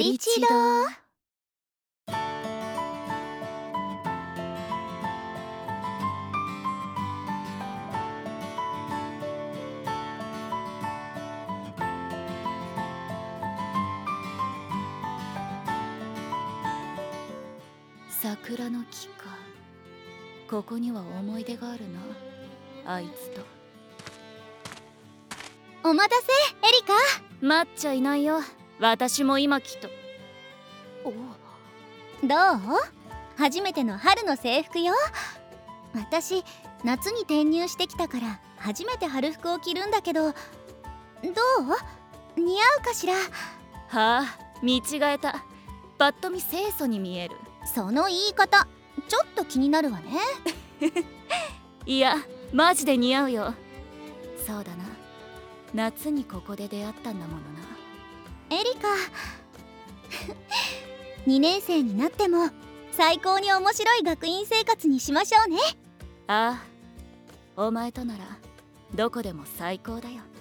一度。 桜の木か。ここには思い出があるな、あいつと。 お待たせ、エリカ。 待っちゃいないよ、私も今きっと。 どう？初めての春の制服よ。私夏に転入してきたから初めて春服を着るんだけど、どう？似合うかしら？ はあ、見違えた。ぱっと見清楚に見える。 その言い方ちょっと気になるわね。 いや、マジで似合うよ。そうだな、夏にここで出会ったんだものな。 エリカ2年生になっても最高に面白い学院生活にしましょうね。 ああ、お前とならどこでも最高だよ。